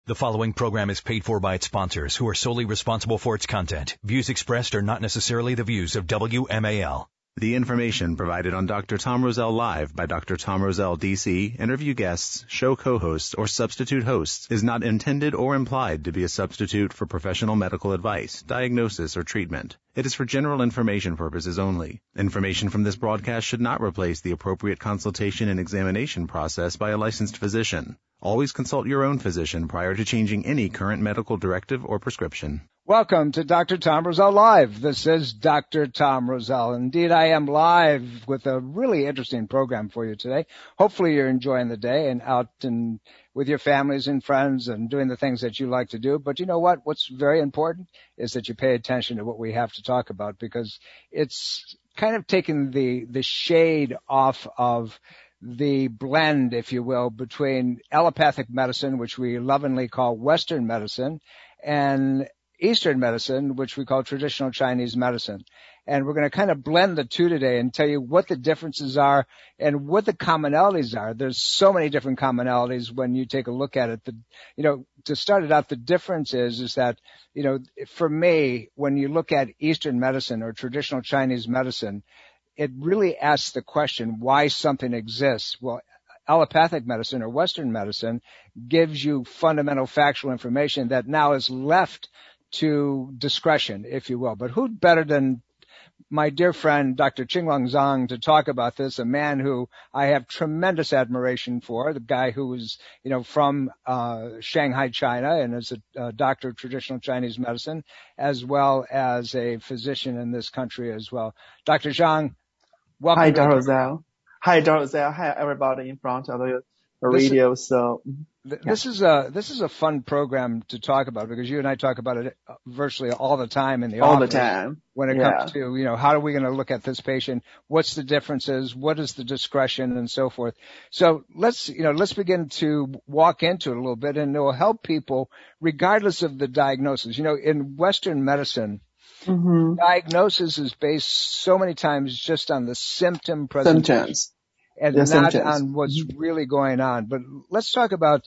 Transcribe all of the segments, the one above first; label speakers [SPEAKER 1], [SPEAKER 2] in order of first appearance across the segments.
[SPEAKER 1] The following program is paid for by its sponsors, who are solely responsible for its content. Views expressed are not necessarily the views of WMAL.
[SPEAKER 2] The information provided on Dr. Tom Rosell Live by Dr. Tom Rosell, D.C., interview guests, show co-hosts, or substitute hosts is not intended or implied to be a substitute for professional medical advice, diagnosis, or treatment. It is for general information purposes only. Information from this broadcast should not replace the appropriate consultation and examination process by a licensed physician. Always consult your own physician prior to changing any current medical directive or prescription.
[SPEAKER 3] Welcome to Dr. Tom Rosell Live. This is Dr. Tom Rosell. Indeed, I am live with a really interesting program for you today. Hopefully you're enjoying the day and out and with your families and friends and doing the things that you like to do. But you know what? What's very important is that you pay attention to what we have to talk about, because it's kind of taking the shade off of the blend, if you will, between allopathic medicine, which we lovingly call Western medicine, and Eastern medicine, which we call traditional Chinese medicine. And we're going to kind of blend the two today and tell you what the differences are and what the commonalities are. There's so many different commonalities when you take a look at it. To start it out, the difference is that, for me, when you look at Eastern medicine or traditional Chinese medicine, it really asks the question why something exists. Well, allopathic medicine or Western medicine gives you fundamental factual information that now is left to discretion, if you will. But who better than my dear friend, Dr. Qinglong Zhang, to talk about this, a man who I have tremendous admiration for, the guy who was, from Shanghai, China, and is a doctor of traditional Chinese medicine, as well as a physician in this country as well. Dr. Zhang, welcome.
[SPEAKER 4] Hi, Dr. Rosell. Hi, Dr. Rosell. Hi, everybody in front of the radio.
[SPEAKER 3] This is a fun program to talk about, because you and I talk about it virtually all the time in the office.
[SPEAKER 4] All the time.
[SPEAKER 3] When it comes to, how are we going to look at this patient? What's the differences? What is the discretion and so forth? So let's begin to walk into it a little bit, and it will help people regardless of the diagnosis. In Western medicine, diagnosis is based so many times just on the symptom presentation. And not on what's really going on. But let's talk about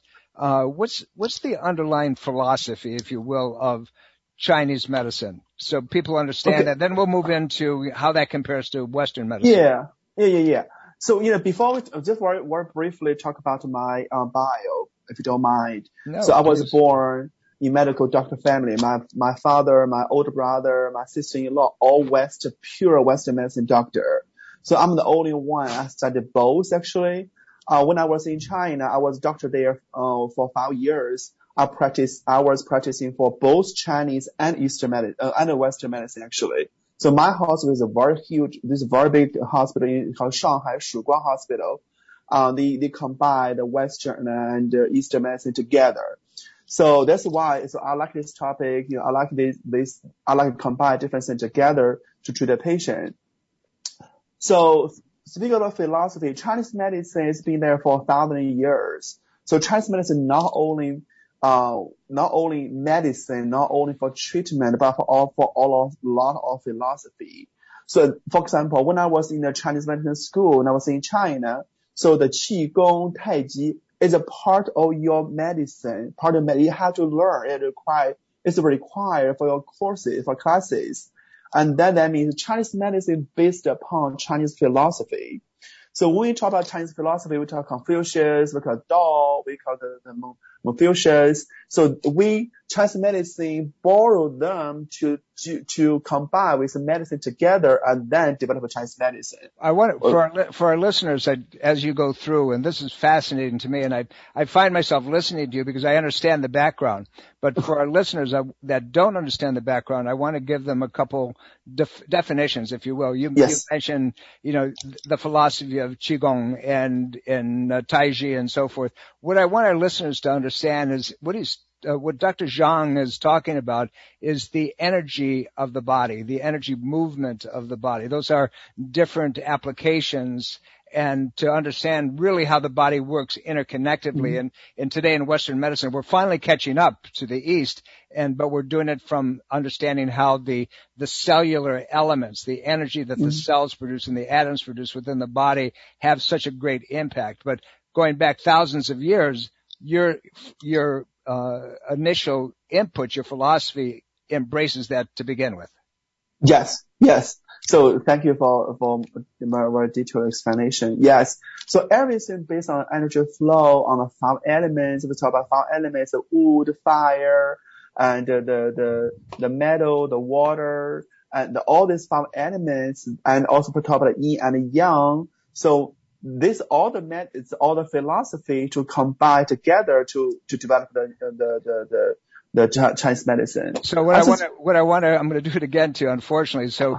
[SPEAKER 3] what's the underlying philosophy, if you will, of Chinese medicine, so people understand that. Then we'll move into how that compares to Western medicine.
[SPEAKER 4] Yeah. So, before we just very briefly talk about my bio, if you don't mind.
[SPEAKER 3] No,
[SPEAKER 4] so I was born in medical doctor family. My father, my older brother, my sister-in-law, all pure Western medicine doctor. So I'm the only one. I studied both, actually. When I was in China, I was doctor there for 5 years. I was practicing for both Chinese and Eastern medicine, and Western medicine, actually. So my hospital is a very big hospital called Shanghai Shuguang Hospital. They combine the Western and Eastern medicine together. So that's why, I like this topic. I like I like to combine different things together to treat a patient. So speaking of philosophy, Chinese medicine has been there for 1,000 years. So Chinese medicine not only medicine, not only for treatment, but for a lot of philosophy. So, for example, when I was in the Chinese medicine school, when I was in China, so the Qigong, Taiji is a part of your medicine, you have to learn. It's required for your courses, for classes. And that means Chinese medicine based upon Chinese philosophy. So when we talk about Chinese philosophy, we talk Confucius, we call Dao, we call the Confucius. So Chinese medicine borrow them to combine with medicine together and then develop a Chinese medicine.
[SPEAKER 3] I want for our listeners, as you go through, and this is fascinating to me, and I find myself listening to you because I understand the background. But for our listeners that don't understand the background, I want to give them a couple definitions, if you will. You mentioned, the philosophy of Qigong and Taiji and so forth. What I want our listeners to understand is what Dr. Zhang is talking about is the energy of the body, the energy movement of the body. Those are different applications, and to understand really how the body works interconnectedly. And today in Western medicine, we're finally catching up to the East, but we're doing it from understanding how the cellular elements, the energy that the cells produce and the atoms produce within the body have such a great impact. But going back thousands of years, your initial input, your philosophy embraces that to begin with.
[SPEAKER 4] Yes. So thank you for my very detailed explanation. Yes. So everything based on energy flow on the 5 elements. We talk about 5 elements: the wood, fire, and the metal, the water, and all these 5 elements, and also we talk about yin and yang. So this all the methods, all the philosophy to combine together to develop the Chinese medicine.
[SPEAKER 3] So I'm going to do it again too, unfortunately. So,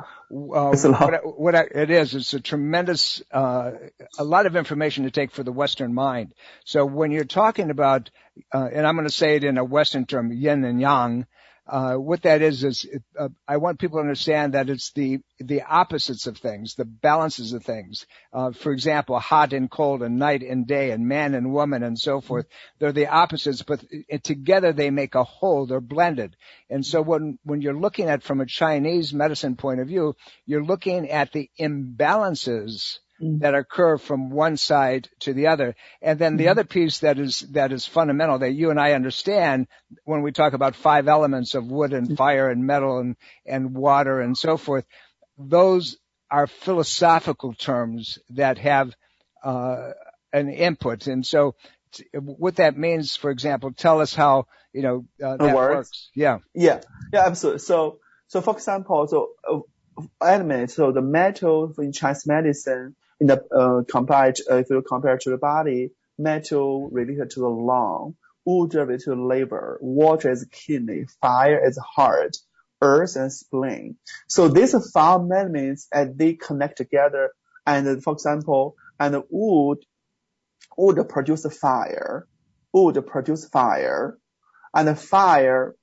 [SPEAKER 3] it's a tremendous, a lot of information to take for the Western mind. So when you're talking about, and I'm going to say it in a Western term, yin and yang, what that is I want people to understand that it's the opposites of things, the balances of things. For example, hot and cold and night and day and man and woman and so forth. They're the opposites, but together they make a whole. They're blended. And so when you're looking at from a Chinese medicine point of view, you're looking at the imbalances that occur from one side to the other. And then the other piece that is fundamental that you and I understand when we talk about 5 elements of wood and fire and metal and water and so forth, those are philosophical terms that have an input. And so what that means, for example, tell us how, that works. Yeah,
[SPEAKER 4] absolutely. So for example, elements, so the metal in Chinese medicine, in the if you compare to the body, metal related to the lung, wood related to the liver, water is kidney, fire is heart, earth and spleen. So these 5 elements, as they connect together, and for example, and wood produce fire, and the fire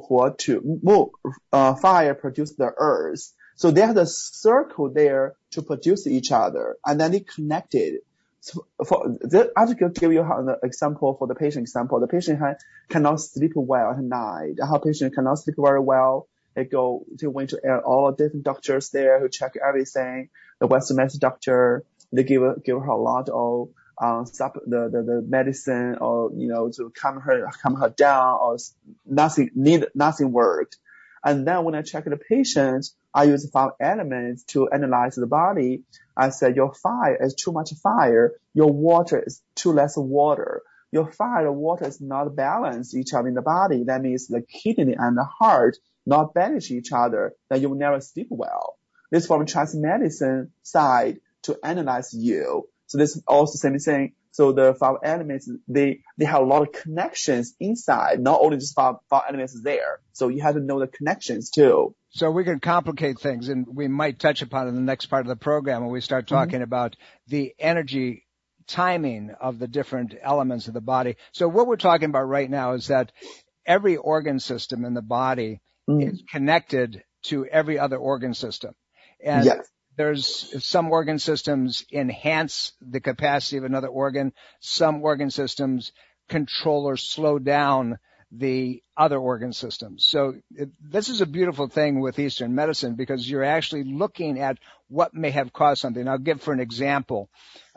[SPEAKER 4] fire produce the earth. So they have the circle there to produce each other, and then they connected. So I'll just give you an example for the patient example. The patient cannot sleep well at night. How patient cannot sleep very well. They went to all the different doctors there who check everything. The Western medicine doctor, they give her a lot of the medicine or to calm her down, or nothing worked. And then when I check the patient, I use 5 elements to analyze the body. I said, your fire is too much fire. Your water is too less water. Your fire and water is not balanced each other in the body. That means the kidney and the heart not balance each other. Then you will never sleep well. This is from Chinese medicine side to analyze you. So this is also the same thing. So the 5 elements, they have a lot of connections inside, not only just 5 elements there. So you have to know the connections too.
[SPEAKER 3] So we can complicate things, and we might touch upon it in the next part of the program when we start talking about the energy timing of the different elements of the body. So what we're talking about right now is that every organ system in the body is connected to every other organ system. And there's some organ systems enhance the capacity of another organ. Some organ systems control or slow down the other organ systems. So this is a beautiful thing with Eastern medicine because you're actually looking at what may have caused something. I'll give for an example.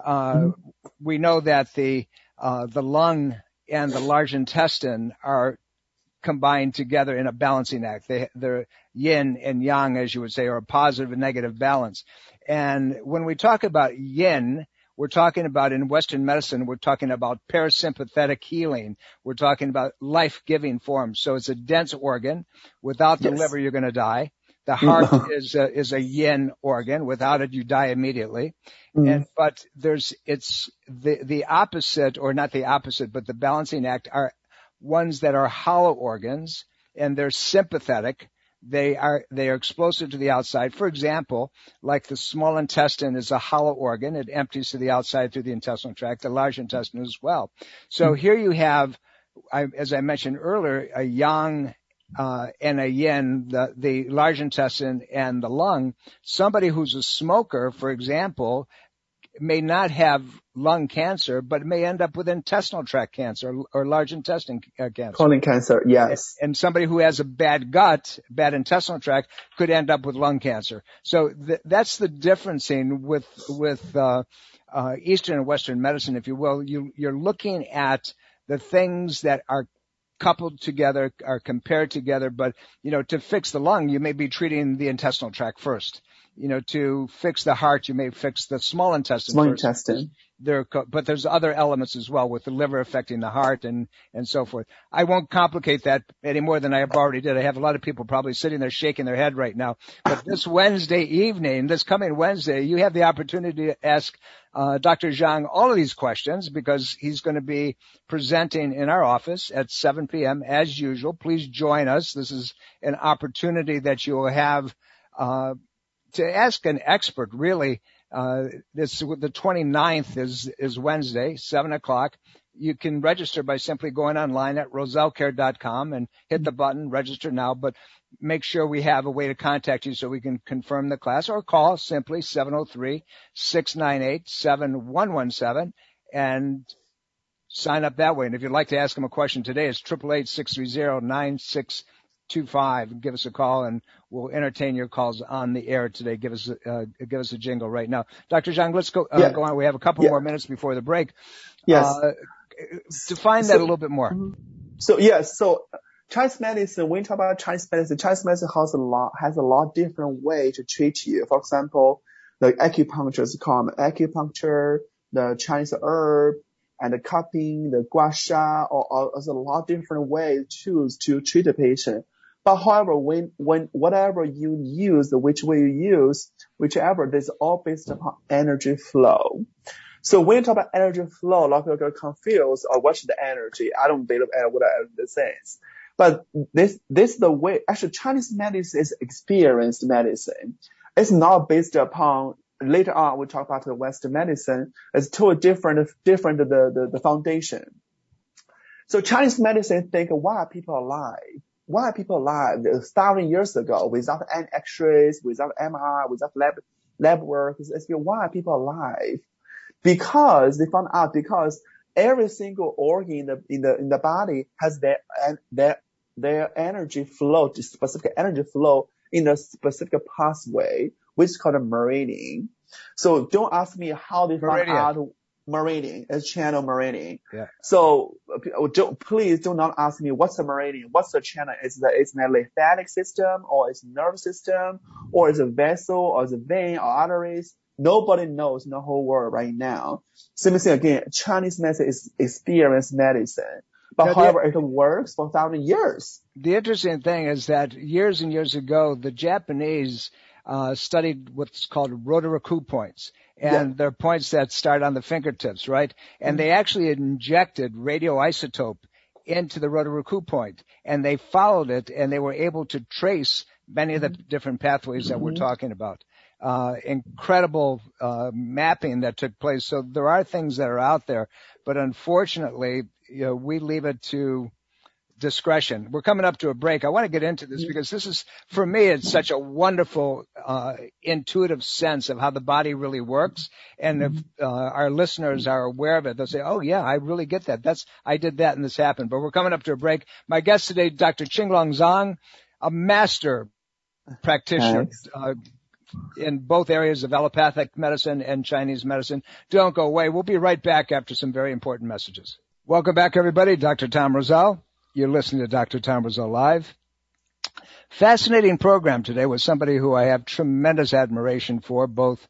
[SPEAKER 3] We know that the lung and the large intestine are combined together in a balancing act. They're yin and yang, as you would say, or a positive and negative balance. And when we talk about yin, we're talking about, in Western medicine, we're talking about parasympathetic healing. We're talking about life-giving forms. So it's a dense organ. Without the liver, you're going to die. The heart is a yin organ. Without it, you die immediately. But it's the opposite, or not the opposite, but the balancing act are ones that are hollow organs, and they're sympathetic. They are explosive to the outside. For example, like the small intestine is a hollow organ. It empties to the outside through the intestinal tract, the large intestine as well. So here you have, as I mentioned earlier, a yang and a yin, the large intestine and the lung. Somebody who's a smoker, for example, may not have lung cancer, but may end up with intestinal tract cancer or large intestine cancer.
[SPEAKER 4] Colon cancer, yes.
[SPEAKER 3] And somebody who has a bad gut, bad intestinal tract, could end up with lung cancer. So that's the differencing with Eastern and Western medicine, if you will. You're looking at the things that are coupled together, are compared together. But, to fix the lung, you may be treating the intestinal tract first. To fix the heart, you may fix the small intestine first.
[SPEAKER 4] Intestine.
[SPEAKER 3] But there's other elements as well, with the liver affecting the heart and so forth. I won't complicate that any more than I have already did. I have a lot of people probably sitting there shaking their head right now. But this coming Wednesday, you have the opportunity to ask Dr. Zhang all of these questions, because he's going to be presenting in our office at 7 p.m. as usual. Please join us. This is an opportunity that you will have to ask an expert, really. The 29th is Wednesday, 7 o'clock. You can register by simply going online at rosellecare.com and hit the button, register now, but make sure we have a way to contact you so we can confirm the class, or call simply 703-698-7117 and sign up that way. And if you'd like to ask him a question today, it's 888-630-9625. Give us a call, and we'll entertain your calls on the air today. Give us a jingle right now. Dr. Zhang, let's go on. We have a couple more minutes before the break.
[SPEAKER 4] Yes.
[SPEAKER 3] Define that a little bit more.
[SPEAKER 4] So Chinese medicine, when you talk about Chinese medicine has a lot different way to treat you. For example, the acupuncture is called acupuncture, the Chinese herb, and the cupping, the gua sha, or there's a lot of different ways to choose to treat a patient. But however, when whatever you use, which way you use, whichever, this is all based upon energy flow. So when you talk about energy flow, a lot of people get confused, or what's the energy? I don't believe what energy says. But this is the way. Actually, Chinese medicine is experienced medicine. It's not based upon. Later on, we talk about the Western medicine. It's totally different the foundation. So Chinese medicine think, why are people alive? Why are people alive 1,000 years ago without any X-rays, without MRI, without lab work? Why are people alive? Because they found out every single organ in the body has their energy flow, specific energy flow in a specific pathway, which is called a meridian. So don't ask me how they found out meridian. It's channel meridian. Yeah. So please do not ask me what's the meridian, what's the channel. It's a lymphatic system, or it's a nerve system, or it's a vessel, or it's a vein, or arteries. Nobody knows in the whole world right now. Same thing again, Chinese medicine is experienced medicine. But however, it works for 1,000 years.
[SPEAKER 3] The interesting thing is that years and years ago, the Japanese studied what's called Rotoraku points. And they're points that start on the fingertips, right? And they actually injected radioisotope into the Rotoraku point. And they followed it, and they were able to trace many of the different pathways that we're talking about. Incredible mapping that took place. So there are things that are out there, but unfortunately, we leave it to discretion. We're coming up to a break. I want to get into this because this is, for me, it's such a wonderful, intuitive sense of how the body really works. And if our listeners are aware of it, they'll say, oh yeah, I really get that. I did that and this happened. But we're coming up to a break. My guest today, Dr. Qinglong Zhang, a master practitioner, in both areas of allopathic medicine and Chinese medicine. Don't go away. We'll be right back after some very important messages. Welcome back, everybody. Dr. Tom Rosell. You're listening to Dr. Tom Rosell Live. Fascinating program today with somebody who I have tremendous admiration for, both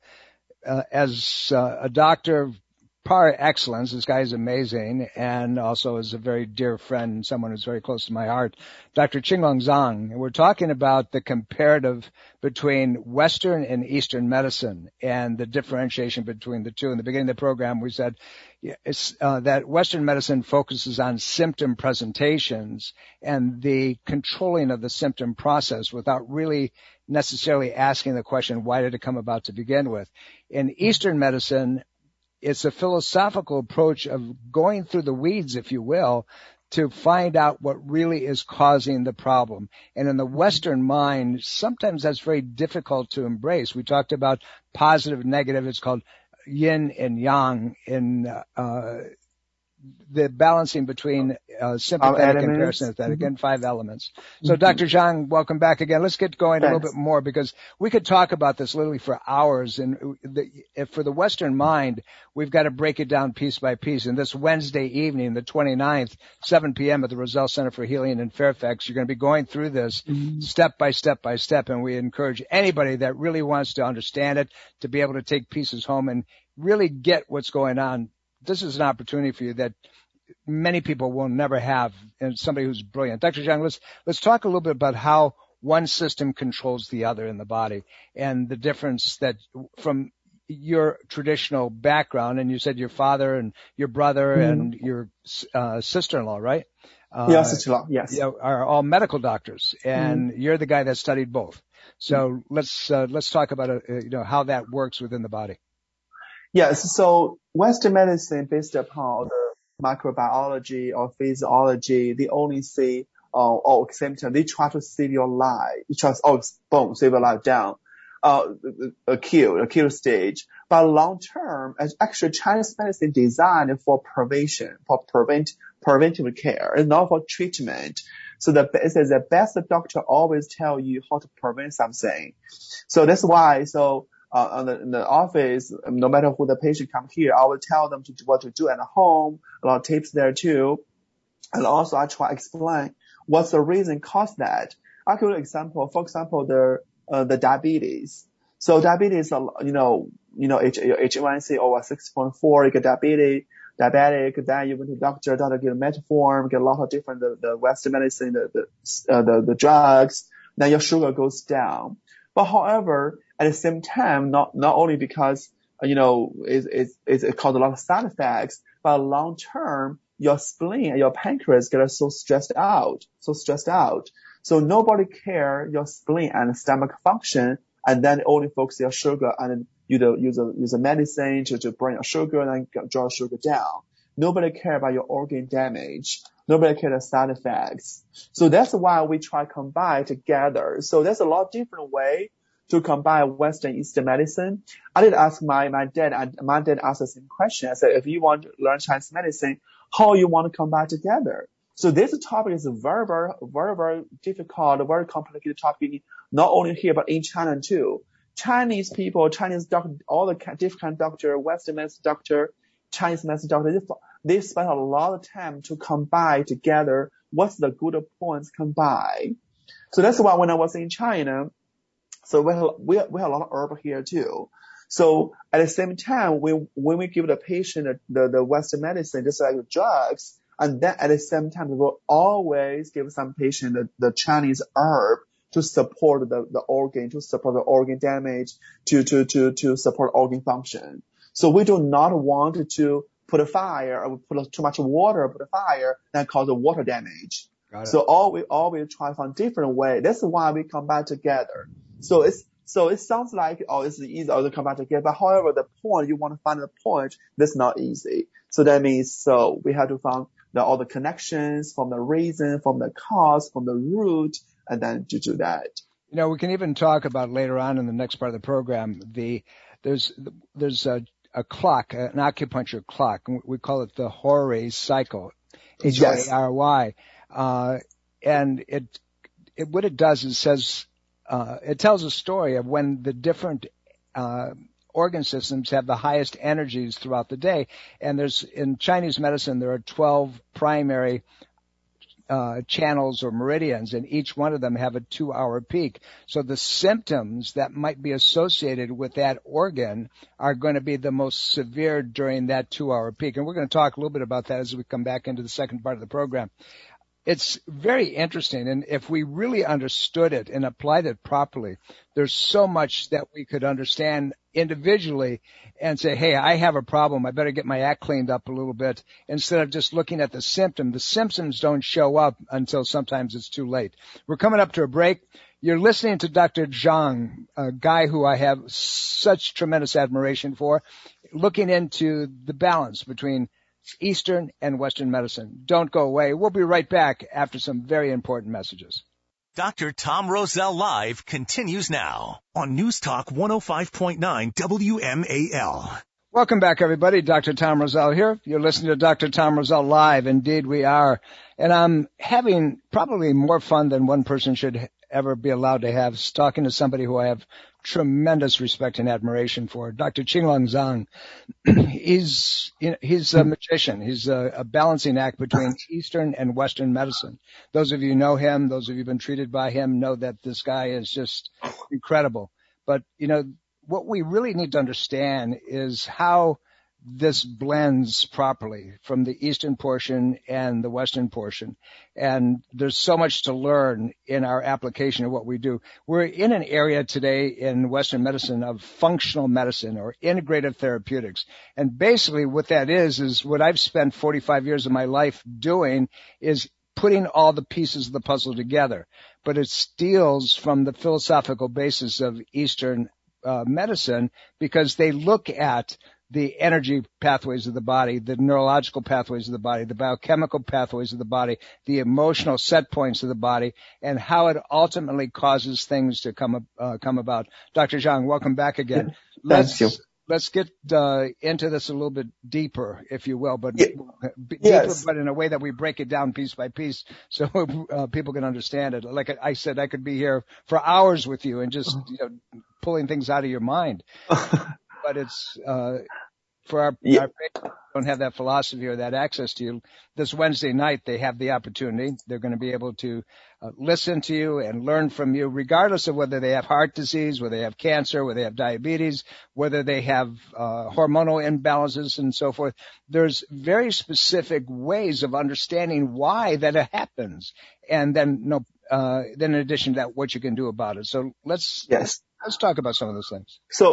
[SPEAKER 3] as a doctor par excellence. This guy is amazing, and also as a very dear friend and someone who's very close to my heart, Dr. Qinglong Zhang. And we're talking about the comparative between Western and Eastern medicine and the differentiation between the two. In the beginning of the program, we said that Western medicine focuses on symptom presentations and the controlling of the symptom process without really necessarily asking the question, why did it come about to begin with? In Eastern medicine, it's a philosophical approach of going through the weeds, if you will, to find out what really is causing the problem. And in the Western mind, sometimes that's very difficult to embrace. We talked about positive and negative. It's called yin and yang in the balancing between sympathetic and parasympathetic, and 5 elements. So Dr. Zhang, welcome back again. Let's get going a little bit more, because we could talk about this literally for hours. And for the Western mind, we've got to break it down piece by piece. And this Wednesday evening, the 29th, 7 p.m. at the Roselle Center for Healing in Fairfax, you're going to be going through this step by step by step. And we encourage anybody that really wants to understand it to be able to take pieces home and really get what's going on. This is an opportunity for you that many people will never have, and somebody who's brilliant. Dr. Zhang, let's talk a little bit about how one system controls the other in the body, and the difference that from your traditional background, and you said your father and your brother and your sister-in-law, right?
[SPEAKER 4] Yeah, sister-in-law, yes.
[SPEAKER 3] Are all medical doctors, and you're the guy that studied both. So let's talk about how that works within the body.
[SPEAKER 4] Yes, so Western medicine, based upon the microbiology or physiology, they only see, or symptom, they try to save your life. They try to, save your life down, kill stage. But long term, actually Chinese medicine designed for prevention, for preventive care, and not for treatment. So the best doctor always tell you how to prevent something. So that's why, in the office, no matter who the patient come here, I will tell them what to do at home. A lot of tips there too. And also I try to explain what's the reason cause that. I'll give you an example. For example, the diabetes. So diabetes, HbA1c over 6.4, you get diabetic, then you went to doctor get metformin, get a lot of different, the Western medicine, the drugs, then your sugar goes down. But however, at the same time, not only because, it caused a lot of side effects, but long term, your spleen and your pancreas get so stressed out. So nobody care your spleen and stomach function, and then only focus your sugar and use a medicine to bring your sugar and then draw sugar down. Nobody care about your organ damage. Nobody care the side effects. So that's why we try to combine together. So there's a lot of different way to combine Western and Eastern medicine. I did ask my dad, and my dad asked the same question. I said, if you want to learn Chinese medicine, how you want to combine together? So this topic is very, very, very, very difficult, very complicated topic, not only here, but in China too. Chinese people, Chinese doctor, all the different doctor, Western medicine doctor, Chinese medicine doctor, they spend a lot of time to combine together. What's the good points combine? So that's why when I was in China, so we have a lot of herb here too. So at the same time, when we give the patient the Western medicine, just like the drugs, and then at the same time, we will always give some patient the Chinese herb to support the organ, to support the organ damage, to support organ function. So we do not want to put a fire or put too much water, put a fire, that cause a water damage. So we always try to find different way. That's why we combine together. So it sounds like, it's easy to combine together. But however, the point, you want to find the point, that's not easy. So that means, we have to find all the connections from the reason, from the cause, from the root, and then to do that.
[SPEAKER 3] We can even talk about later on in the next part of the program, there's a clock, an acupuncture clock. We call it the Horay cycle, H-O-A-R-Y. And what it does is it tells a story of when the different organ systems have the highest energies throughout the day. And in Chinese medicine, there are 12 primary channels or meridians, and each one of them have a 2-hour peak. So the symptoms that might be associated with that organ are going to be the most severe during that 2-hour peak. And we're going to talk a little bit about that as we come back into the second part of the program. It's very interesting, and if we really understood it and applied it properly, there's so much that we could understand individually and say, hey, I have a problem. I better get my act cleaned up a little bit, instead of just looking at the symptom. The symptoms don't show up until sometimes it's too late. We're coming up to a break. You're listening to Dr. Zhang, a guy who I have such tremendous admiration for, looking into the balance between Eastern and Western medicine. Don't go away. We'll be right back after some very important messages.
[SPEAKER 1] Dr. Tom Roselle Live continues now on News Talk 105.9 WMAL.
[SPEAKER 3] Welcome back, everybody. Dr. Tom Rosell here. You're listening to Dr. Tom Rosell Live. Indeed, we are. And I'm having probably more fun than one person should ever be allowed to have, talking to somebody who I have tremendous respect and admiration for, Dr. Qinglong Zhang. He's a magician. He's a balancing act between Eastern and Western medicine. Those of you who know him, those of you who've been treated by him, know that this guy is just incredible. But, what we really need to understand is how this blends properly from the Eastern portion and the Western portion. And there's so much to learn in our application of what we do. We're in an area today in Western medicine of functional medicine or integrative therapeutics. And basically what that is what I've spent 45 years of my life doing is putting all the pieces of the puzzle together. But it steals from the philosophical basis of Eastern medicine, because they look at the energy pathways of the body, the neurological pathways of the body, the biochemical pathways of the body, the emotional set points of the body, and how it ultimately causes things to come about. Dr. Zhang, welcome back again.
[SPEAKER 4] Thank you.
[SPEAKER 3] Let's get into this a little bit deeper, if you will, but deeper, but in a way that we break it down piece by piece so people can understand it. Like I said, I could be here for hours with you and just pulling things out of your mind. But it's for our patients who don't have that philosophy or that access to you. This Wednesday night, they have the opportunity. They're going to be able to listen to you and learn from you, regardless of whether they have heart disease, whether they have cancer, whether they have diabetes, whether they have hormonal imbalances and so forth. There's very specific ways of understanding why that happens, and then in addition to that, what you can do about it. So let's talk about some of those things.
[SPEAKER 4] So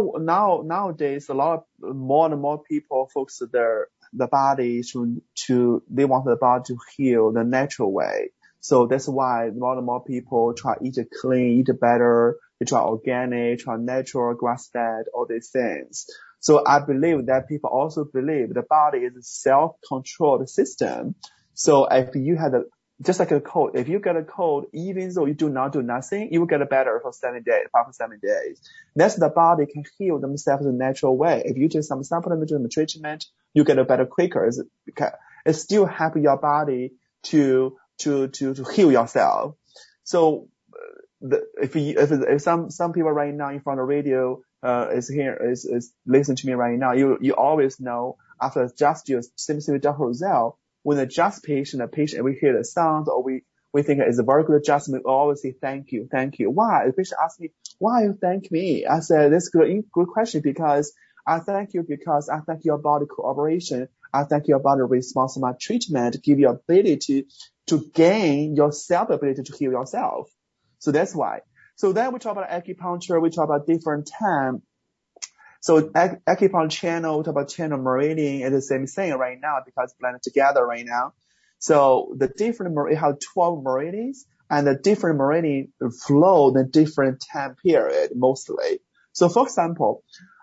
[SPEAKER 4] nowadays, more and more people focus the body they want the body to heal the natural way. So that's why more and more people try to eat clean, eat better. They try organic, try natural, grass-fed, all these things. So I believe that people also believe the body is a self-controlled system. So if you had just like a cold, if you get a cold, even though you do not do nothing, you will get better for 7 days, after 7 days. That's the body can heal themselves in a natural way. If you take some supplement, do treatment, you get better quicker. It still help your body to heal yourself. So if some people right now in front of the radio is listening to me right now, you always know after just your same with Dr. Rosell, when a just patient, we hear the sound or we think it's a very good adjustment, we always say thank you. Why? The patient asks me, why you thank me? I said, that's a good question, because I thank you because I thank your body cooperation. I thank your body response to my treatment, give you ability to gain your self-ability to heal yourself. So that's why. So then we talk about acupuncture, we talk about different time. So acupuncture channel, we talk about channel meridian, is the same thing right now because blended together right now. So the different meridian have 12 meridians, and the different meridian flow the different time period mostly. So for example,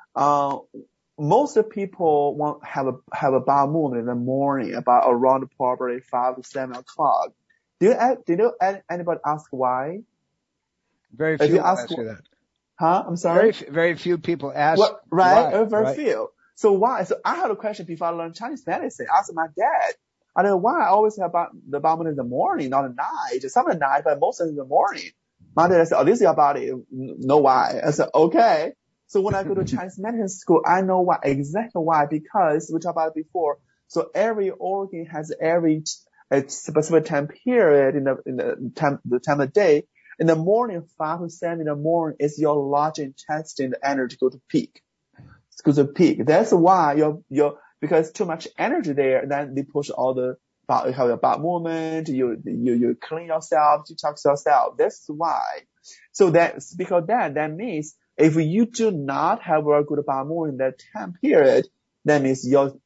[SPEAKER 4] most people have a bowel movement in the morning about around probably 5 to 7 o'clock. Did anybody ask why?
[SPEAKER 3] Very few ask you that.
[SPEAKER 4] Huh? I'm sorry?
[SPEAKER 3] Very few people ask.
[SPEAKER 4] Right?
[SPEAKER 3] Why,
[SPEAKER 4] very few. So why? So I had a question before I learned Chinese medicine. I asked my dad. I don't know why I always have the bowel movement in the morning, not at night. Some at night, but most of it in the morning. My dad said, oh, this is your body. No, why? I said, okay. So when I go to Chinese medicine school, I know why, exactly why, because we talked about it before. So every organ has a specific time period in the time of day. In the morning, 5 to 7 in the morning is your large intestine, the energy go to peak. That's why because too much energy there, then they push all the, you have your bowel movement, you clean yourself, detox yourself. That's why. So because that means if you do not have a good bowel movement in that time period, that means your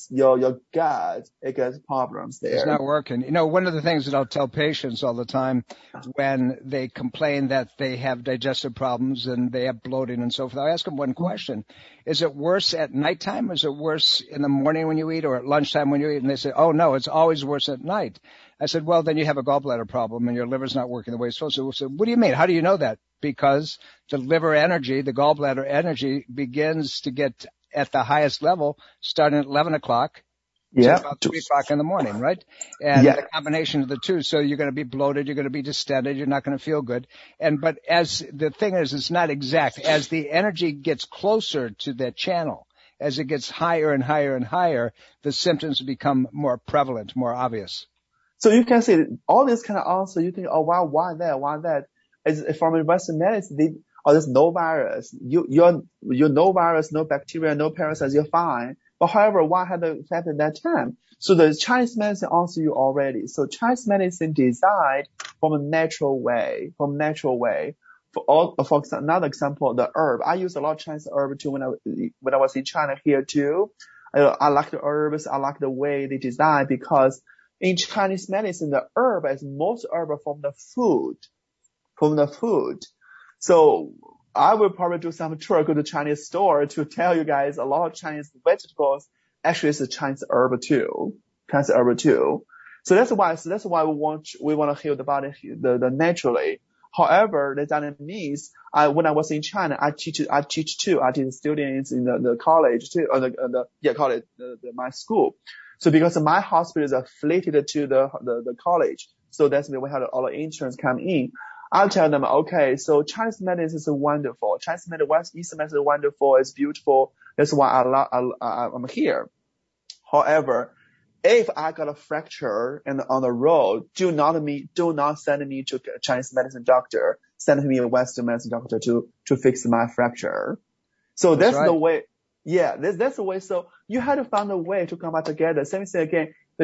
[SPEAKER 4] gut, it gets problems there.
[SPEAKER 3] It's not working. One of the things that I'll tell patients all the time when they complain that they have digestive problems and they have bloating and so forth, I ask them one question. Is it worse at nighttime? Is it worse in the morning when you eat or at lunchtime when you eat? And they say, oh, no, it's always worse at night. I said, well, then you have a gallbladder problem and your liver's not working the way it's supposed to. So what do you mean? How do you know that? Because the liver energy, the gallbladder energy begins to get at the highest level, starting at 11 o'clock.
[SPEAKER 4] Yeah.
[SPEAKER 3] To about 3 o'clock in the morning, right? And the combination of the two, so you're going to be bloated, you're going to be distended, you're not going to feel good. But as the thing is, it's not exact. As the energy gets closer to that channel, as it gets higher and higher and higher, the symptoms become more prevalent, more obvious.
[SPEAKER 4] So you can see all this kind of answer. You think, oh wow, why that? Why that? It's from Western medicine. There's no virus. You're no virus, no bacteria, no parasites. You're fine. But however, what had the effect at that time? So the Chinese medicine answer you already. So Chinese medicine designed from a natural way. For another example, the herb. I use a lot of Chinese herb too when I was in China here too. I like the herbs. I like the way they design, because in Chinese medicine, the herb is most herb from the food. So I will probably do some tour, go to Chinese store to tell you guys a lot of Chinese vegetables actually is a Chinese herb too. So that's why we want to heal the body the naturally. However, that means when I was in China, I teach too. I teach students in the college too, college, my school. So because my hospital is affiliated to the college, so that's why we have all the interns come in. I'll tell them, okay, so Chinese medicine is wonderful. Chinese medicine, West Eastern medicine is wonderful. It's beautiful. That's why I'm here. However, if I got a fracture and on the road, do not send me to a Chinese medicine doctor. Send me a Western medicine doctor to fix my fracture. So that's right. The way. Yeah, that's the way. So you had to find a way to come back together. Same thing again. The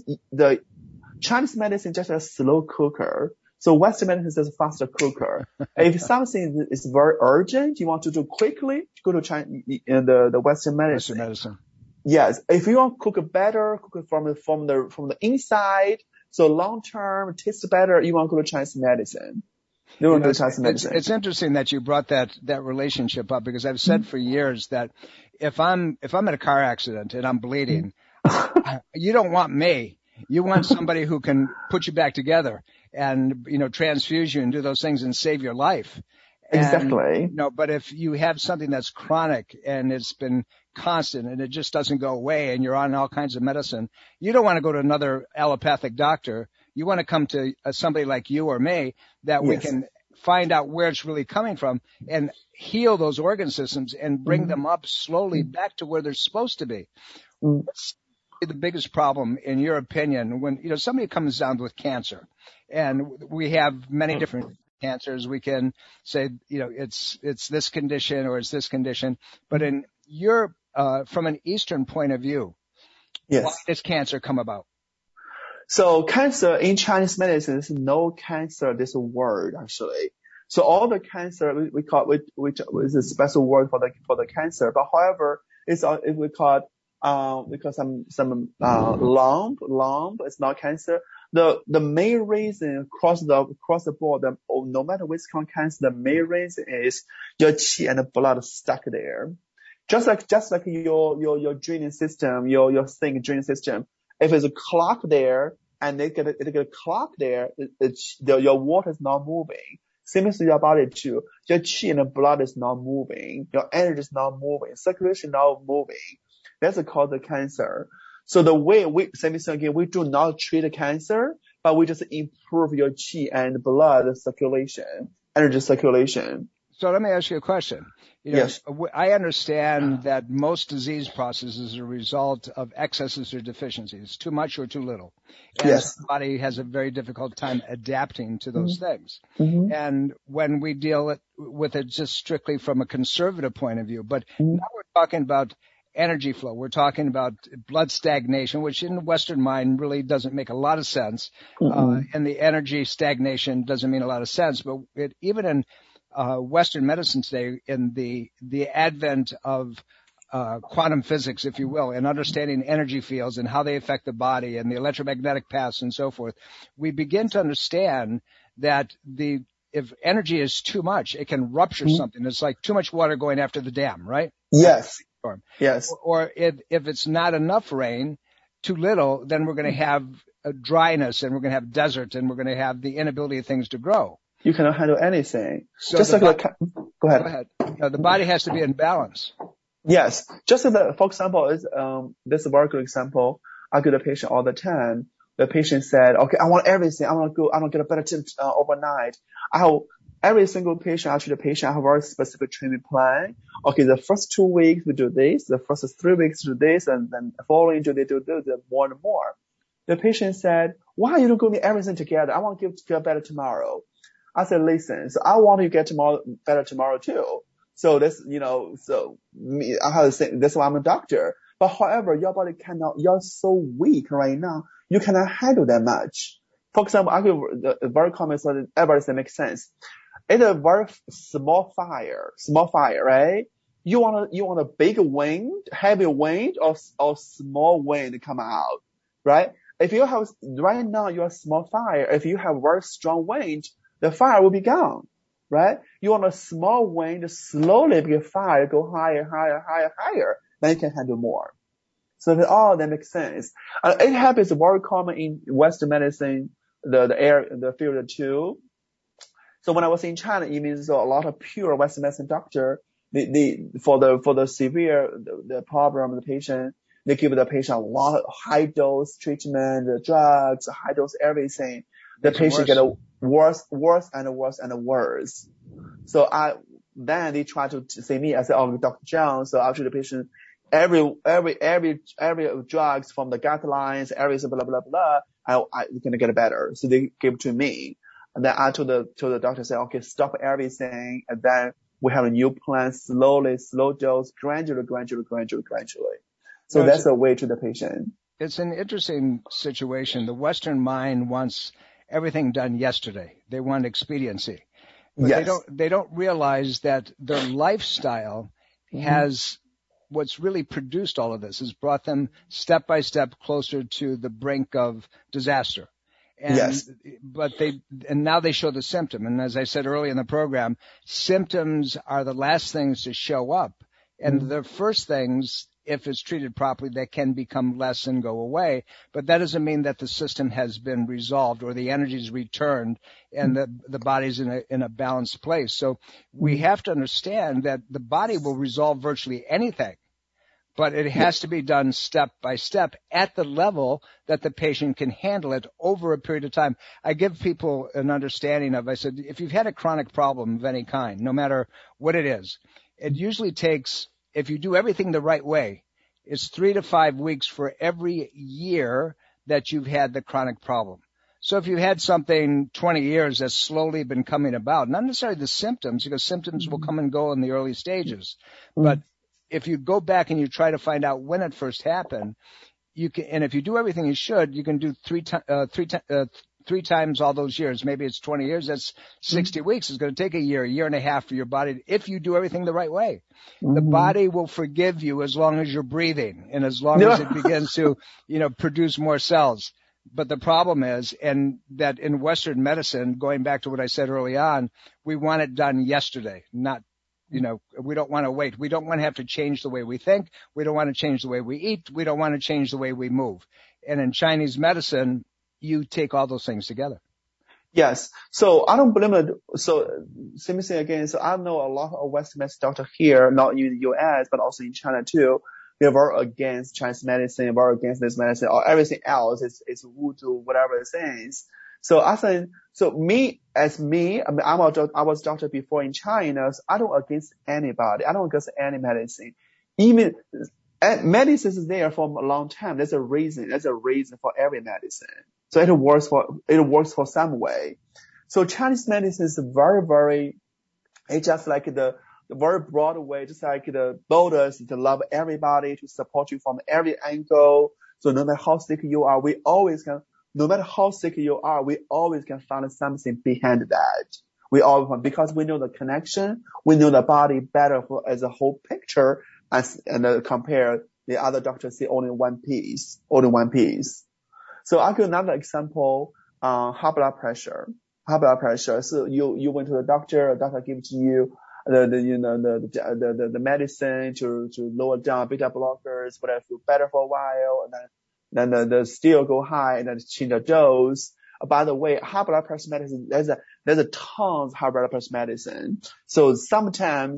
[SPEAKER 4] Chinese medicine is just a slow cooker. So Western medicine is a faster cooker. If something is very urgent, you want to do quickly, go to China, the Western medicine. Yes. If you want to cook it better, cook it from the inside, so long term, tastes better, you want to go to Chinese medicine.
[SPEAKER 3] It's interesting that you brought that relationship up, because I've said for years that if I'm in a car accident and I'm bleeding, you don't want me. You want somebody who can put you back together and, transfuse you and do those things and save your life.
[SPEAKER 4] Exactly.
[SPEAKER 3] But if you have something that's chronic and it's been constant and it just doesn't go away and you're on all kinds of medicine, you don't want to go to another allopathic doctor. You want to come to somebody like you or me that we can find out where it's really coming from and heal those organ systems and bring them up slowly back to where they're supposed to be. What's the biggest problem, in your opinion, when somebody comes down with cancer, and we have many different cancers? We can say, it's this condition or it's this condition, but in your from an Eastern point of view, why does cancer come about?
[SPEAKER 4] So cancer in Chinese medicine is no cancer, this word actually. So all the cancer we call which is a special word for the cancer. But however, we call some lump, it's not cancer. The main reason across the board, no matter which kind of cancer, the main reason is your qi and the blood stuck there. Just like your draining system, your sink draining system. If there's a clog there and they get a clog there, your water is not moving. Same as your body too. Your qi and the blood is not moving. Your energy is not moving. Circulation not moving. That's called the cancer. So the way we do not treat the cancer, but we just improve your qi and blood circulation, energy circulation.
[SPEAKER 3] So let me ask you a question.
[SPEAKER 4] Yes.
[SPEAKER 3] I understand that most disease processes are a result of excesses or deficiencies, too much or too little. And the body has a very difficult time adapting to those things. And when we deal with it just strictly from a conservative point of view, but now we're talking about energy flow. We're talking about blood stagnation, which in the Western mind really doesn't make a lot of sense. And the energy stagnation doesn't mean a lot of sense. But even in Western medicine today, in the advent of quantum physics, if you will, and understanding energy fields and how they affect the body and the electromagnetic paths and so forth, we begin to understand that if energy is too much, it can rupture something. It's like too much water going after the dam, right?
[SPEAKER 4] Yes. Yes.
[SPEAKER 3] Or if it's not enough rain, too little, then we're going to have a dryness and we're going to have desert and we're going to have the inability of things to grow.
[SPEAKER 4] You cannot handle anything.
[SPEAKER 3] So
[SPEAKER 4] just go ahead.
[SPEAKER 3] The body has to be in balance.
[SPEAKER 4] Yes. Just for example, this is a very good example. I get a patient all the time. The patient said, okay, I want everything. I want to get a better tip overnight. Every single patient, actually the patient, I have a very specific training plan. Okay, the first 2 weeks we do this, the first 3 weeks do this, and then the following they do more and more. The patient said, why you don't give me everything together? I want to get better tomorrow. I said, listen, so I want you to get better tomorrow too. So this, I have to say, that's why I'm a doctor. But however, your body cannot, you're so weak right now, you cannot handle that much. For example, I give a very common so that everything makes sense. It's a very small fire, right? You want a big wind, heavy wind, or small wind to come out, right? If you have, right now you're a small fire, if you have very strong wind, the fire will be gone, right? You want a small wind, slowly the fire go higher, then you can handle more. So that makes sense. It happens very common in Western medicine, the field too. So when I was in China, it means a lot of pure Western medicine doctor, for the severe, the problem of the patient, they give the patient a lot of high dose treatment, the drugs, high dose everything. The patient get worse and worse. So then they try to see me. I said, oh, Dr. Zhang. So actually the patient, every drugs from the guidelines, everything, blah, blah, blah, you're going to get better. So they give it to me. And then I told the doctor, say, okay, stop everything. And then we have a new plan, slowly, slow dose, gradually. So that's a way to the patient.
[SPEAKER 3] It's an interesting situation. The Western mind wants everything done yesterday. They want expediency. But
[SPEAKER 4] yes.
[SPEAKER 3] They don't realize that their lifestyle has what's really produced all of this, has brought them step by step closer to the brink of disaster. And,
[SPEAKER 4] yes.
[SPEAKER 3] And now they show the symptom. And as I said earlier in the program, symptoms are the last things to show up. And the first things, if it's treated properly, they can become less and go away. But that doesn't mean that the system has been resolved or the energy is returned and the body's in a balanced place. So we have to understand that the body will resolve virtually anything, but it has to be done step by step at the level that the patient can handle it over a period of time. I give people an understanding of, I said, if you've had a chronic problem of any kind, no matter what it is, it usually takes, if you do everything the right way, it's 3 to 5 weeks for every year that you've had the chronic problem. So if you had something 20 years that's slowly been coming about, not necessarily the symptoms, because symptoms will come and go in the early stages, but if you go back and you try to find out when it first happened, you can, and if you do everything you should, you can do three times all those years. Maybe it's 20 years. That's 60 weeks. It's going to take a year and a half for your body if you do everything the right way. The body will forgive you as long as you're breathing and as long as it begins to, produce more cells. But the problem is, and that in Western medicine, going back to what I said early on, we want it done yesterday, not, we don't want to wait. We don't want to have to change the way we think. We don't want to change the way we eat. We don't want to change the way we move. And in Chinese medicine, you take all those things together.
[SPEAKER 4] Yes. So I don't blame it. So same thing again. So I know a lot of Western medicine doctors here, not in the U.S., but also in China too. They're very against Chinese medicine, very against this medicine, or everything else is voodoo, whatever it is. So I think, I was doctor before in China. So I don't against anybody. I don't against any medicine. Even medicine is there for a long time. There's a reason for every medicine. So it works for some way. So Chinese medicine is very, very, it's just like the very broad way, just like the Buddhists, to love everybody, to support you from every angle. So no matter how sick you are, no matter how sick you are, we always can find something behind that. Because we know the connection, we know the body better as a whole picture, and compare the other doctors see only one piece. So I'll give another example, high blood pressure. So you went to the doctor gives you the medicine to lower down beta blockers, but I feel better for a while, and then the still go high, and then change the dose. By the way, high blood pressure medicine, there's a tons of high blood pressure medicine. So sometimes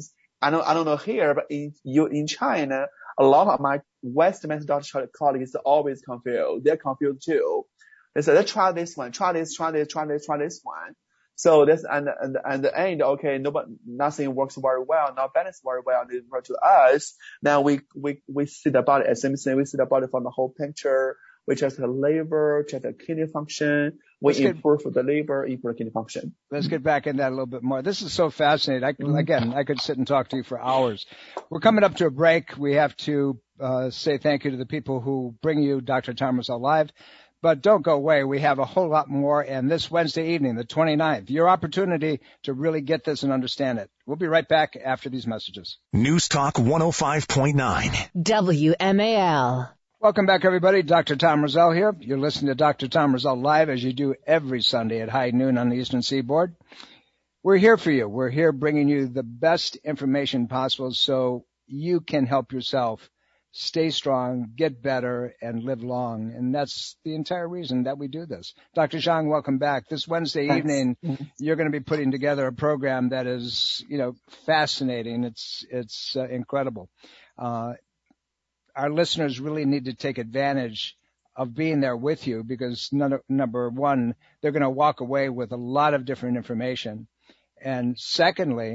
[SPEAKER 4] I don't know here, but in China, a lot of my Western medicine doctor colleagues are always confused. They're confused too. They say, let's try this one, try this one. So this, and the end, okay, nothing works very well, not balance very well, they refer to us. Now we see the body, as Sam said, we see the body from the whole picture. We check the liver, check the kidney function. We improve the liver, improve kidney function.
[SPEAKER 3] Let's get back into that a little bit more. This is so fascinating. I could sit and talk to you for hours. We're coming up to a break. We have to say thank you to the people who bring you Dr. Tom Rosell Live. But don't go away. We have a whole lot more. And this Wednesday evening, the 29th, your opportunity to really get this and understand it. We'll be right back after these messages.
[SPEAKER 1] News Talk 105.9.
[SPEAKER 5] WMAL.
[SPEAKER 3] Welcome back, everybody. Dr. Tom Rosell here. You're listening to Dr. Tom Rosell Live, as you do every Sunday at high noon on the Eastern Seaboard. We're here for you. We're here bringing you the best information possible so you can help yourself stay strong, get better, and live long. And that's the entire reason that we do this. Dr. Zhang, welcome back. This Wednesday evening, you're going to be putting together a program that is, fascinating. It's incredible. Our listeners really need to take advantage of being there with you because number one, they're going to walk away with a lot of different information. And secondly,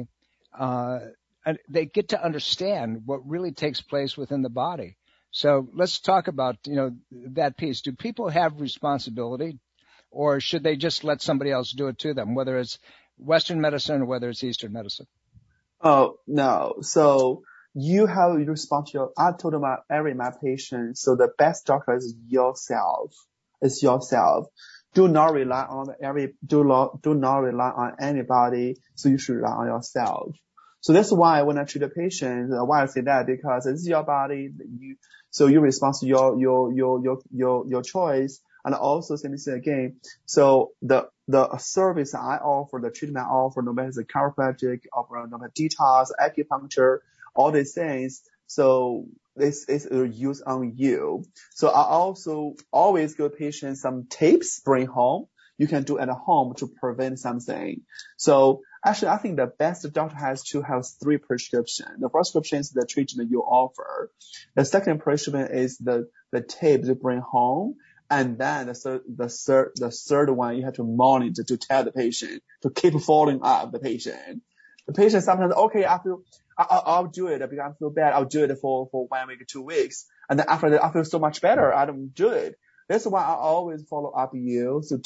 [SPEAKER 3] they get to understand what really takes place within the body. So let's talk about, that piece. Do people have responsibility or should they just let somebody else do it to them, whether it's Western medicine or whether it's Eastern medicine?
[SPEAKER 4] Oh, no. So you have responsibility. I told my patients, so the best doctor is yourself. It's yourself. Do not rely on do not rely on anybody. So you should rely on yourself. So that's why when I treat a patient, why I say that, because this is your body. So you're responsible, your choice. And also, let me say again, so the service I offer, the treatment I offer, no matter it's a chiropractic, or no matter detox, acupuncture, all these things. So this is used on you. So I also always give patients some tips, bring home. You can do at home to prevent something. So actually, I think the best doctor has to have 3 prescriptions. The first prescription is the treatment you offer. The second prescription is the tips you bring home. And then the third one, you have to monitor to tell the patient to keep following up the patient. The patient sometimes, okay, I'll do it because I feel bad. I'll do it for 1 week, 2 weeks. And then after that, I feel so much better. I don't do it. That's why I always follow up you. So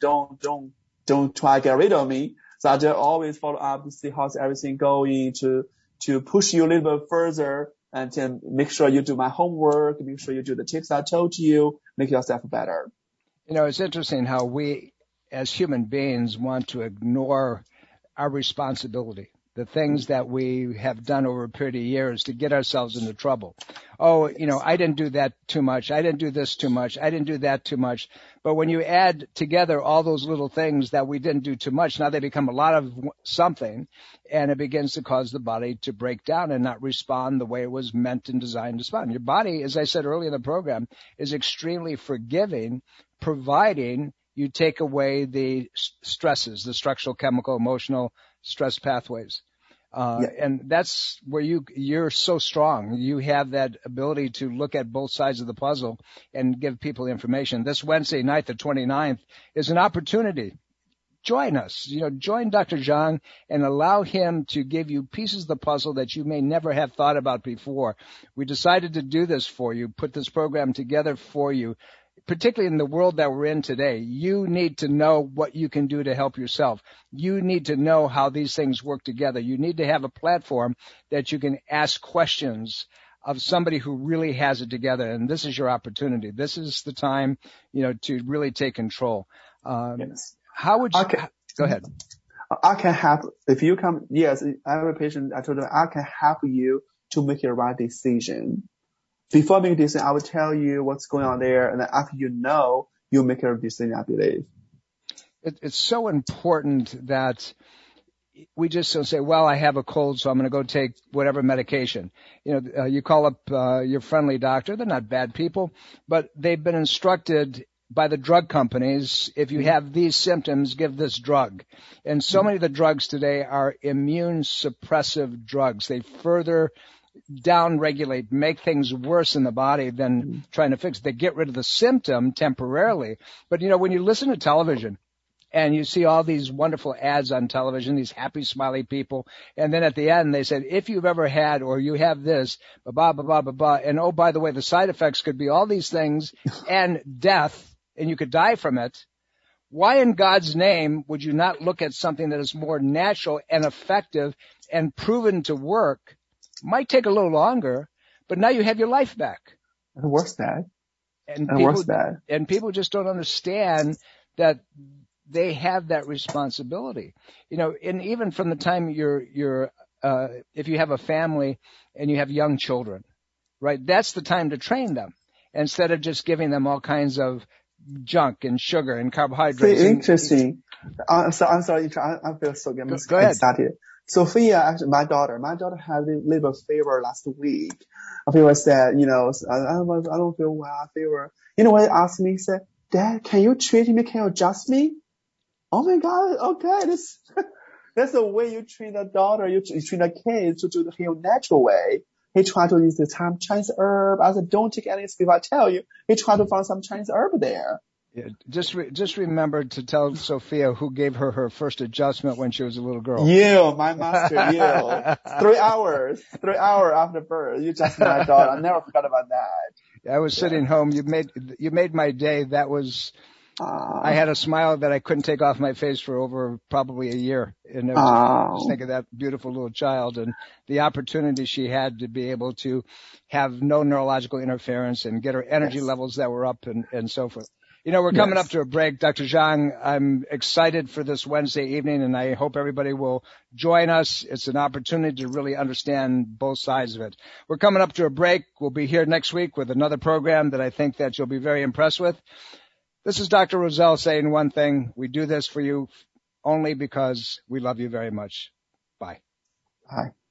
[SPEAKER 4] don't try to get rid of me. So I just always follow up to see how's everything going, to push you a little bit further and to make sure you do my homework, make sure you do the tips I told you, make yourself better.
[SPEAKER 3] It's interesting how we as human beings want to ignore our responsibility, the things that we have done over a period of years to get ourselves into trouble. Oh, I didn't do that too much. I didn't do this too much. I didn't do that too much. But when you add together all those little things that we didn't do too much, now they become a lot of something, and it begins to cause the body to break down and not respond the way it was meant and designed to respond. Your body, as I said earlier in the program, is extremely forgiving, providing you take away the stresses, the structural, chemical, emotional stress pathways. And that's where you're so strong. You have that ability to look at both sides of the puzzle and give people information. This Wednesday night, the 29th, is an opportunity. Join us. Join Dr. Zhang and allow him to give you pieces of the puzzle that you may never have thought about before. We decided to do this for you, put this program together for you. Particularly in the world that we're in today, you need to know what you can do to help yourself. You need to know how these things work together. You need to have a platform that you can ask questions of somebody who really has it together. And this is your opportunity. This is the time, to really take control.
[SPEAKER 4] Yes.
[SPEAKER 3] How would you, go ahead.
[SPEAKER 4] I can help, if you come, yes, I have a patient, I told them I can help you to make the right decision. Before making a decision, I will tell you what's going on there, and then after you make a decision, I believe.
[SPEAKER 3] It's so important that we just don't say, well, I have a cold, so I'm going to go take whatever medication. You call up your friendly doctor. They're not bad people, but they've been instructed by the drug companies. If you have these symptoms, give this drug. And so many of the drugs today are immune suppressive drugs. They further down-regulate, make things worse in the body than trying to fix it. They get rid of the symptom temporarily. But, when you listen to television and you see all these wonderful ads on television, these happy, smiley people, and then at the end they said, if you've ever had or you have this, blah, blah, blah, blah, blah, and oh, by the way, the side effects could be all these things and death, and you could die from it. Why in God's name would you not look at something that is more natural and effective and proven to work? Might take a little longer, but now you have your life back.
[SPEAKER 4] And what's that?
[SPEAKER 3] And people just don't understand that they have that responsibility. And even from the time you're if you have a family and you have young children, right? That's the time to train them instead of just giving them all kinds of junk and sugar and carbohydrates.
[SPEAKER 4] Interesting. I'm sorry. I feel so good.
[SPEAKER 3] Go ahead.
[SPEAKER 4] Excited. Sophia, actually, my daughter had a little fever last week. I feel said, I don't feel well, fever. You know what he asked me? He said, Dad, can you treat me? Can you adjust me? Oh my God. Okay. That's the way you treat a daughter. You treat a kid to do the heal natural way. He tried to use the Chinese herb. I said, don't take any if I tell you. He tried to find some Chinese herb there.
[SPEAKER 3] Yeah, just remember to tell Sophia who gave her first adjustment when she was a little girl.
[SPEAKER 4] You, my master, you. 3 hours after birth. You just my daughter. I never forgot about that.
[SPEAKER 3] I was sitting home. You made my day. That was, I had a smile that I couldn't take off my face for over probably a year. And I was just thinking of that beautiful little child and the opportunity she had to be able to have no neurological interference and get her energy levels that were up and so forth. We're coming up to a break. Dr. Zhang, I'm excited for this Wednesday evening, and I hope everybody will join us. It's an opportunity to really understand both sides of it. We're coming up to a break. We'll be here next week with another program that I think that you'll be very impressed with. This is Dr. Roselle saying one thing. We do this for you only because we love you very much. Bye.
[SPEAKER 4] Bye.